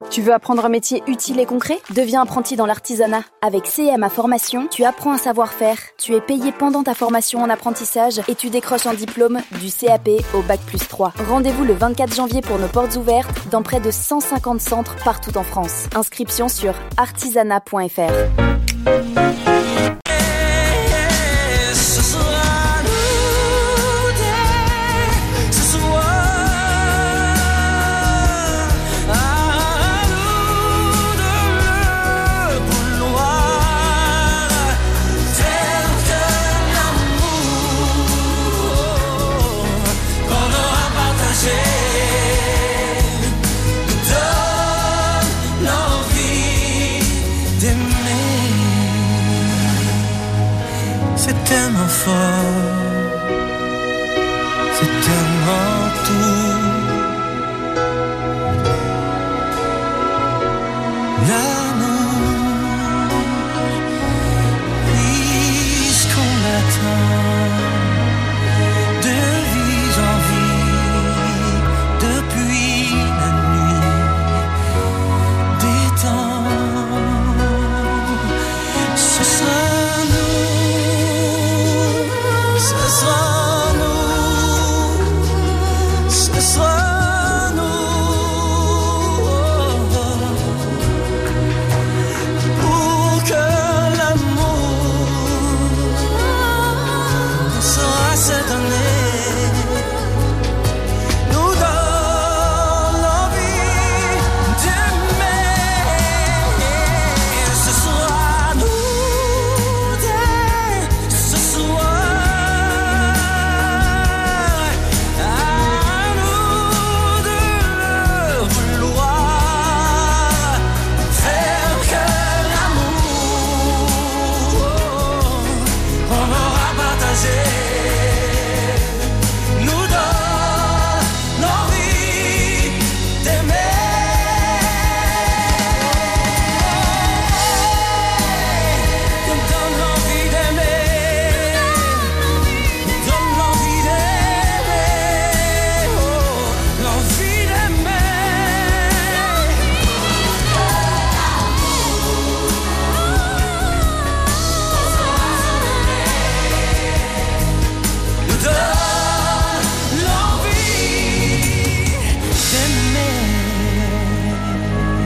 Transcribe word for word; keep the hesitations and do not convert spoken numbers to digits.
Tu veux apprendre un métier utile et concret ? Deviens apprenti dans l'artisanat. Avec C M A Formation, tu apprends un savoir-faire. Tu es payé pendant ta formation en apprentissage et tu décroches un diplôme du C A P au bac plus trois. Rendez-vous le vingt-quatre janvier pour nos portes ouvertes dans près de cent cinquante centres partout en France. Inscription sur artisanat point f r. C'est tellement fort, c'est tellement tout. Là